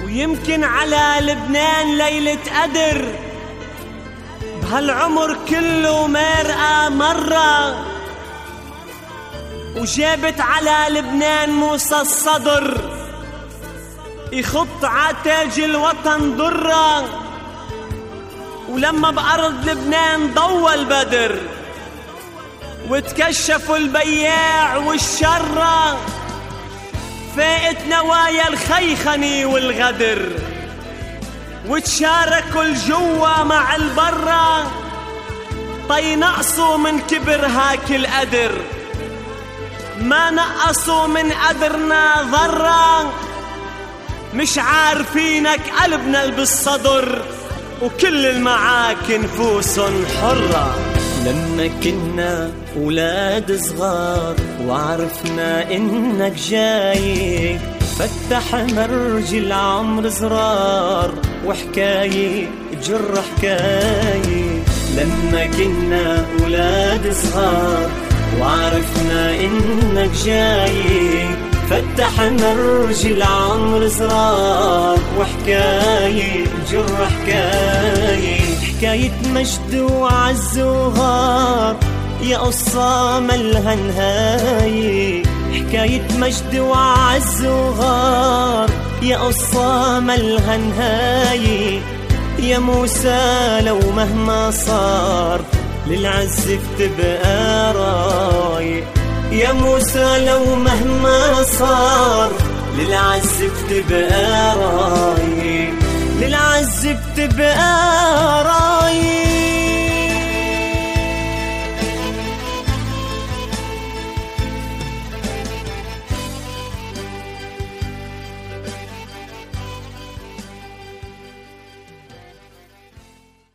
ويمكن على لبنان ليلة قدر بهالعمر كله مرقى مرة، وجابت على لبنان موسى الصدر يخط عتاج الوطن ضرة. ولما بأرض لبنان ضوى البدر وتكشفوا البياع والشرة، فاقت نوايا الخيخني والغدر وتشاركوا الجوا مع البرة. طي نقصوا من كبر هاك القدر، ما نقصوا من قدرنا ذرة. مش عارفينك قلبنا بالصدر وكل المعاك نفوس حرة. لما كنا أولاد صغار وعرفنا إنك جاي، فتحنا رجل عمر زرار وحكاية جر حكاية. لما كنا أولاد صغار وعرفنا إنك جاي، فتحنا رجل عمر زرار وحكاية جر حكاية. حكاية مجد وعز وغار يا قصة ملها نهاية. حكاية مجد وعز وغار يا قصة ملها نهاية. يا موسى لو مهما صار للعز بتبقى رايق. يا موسى لو مهما صار للعز بتبقى رايق. للعز بتبقى رايق.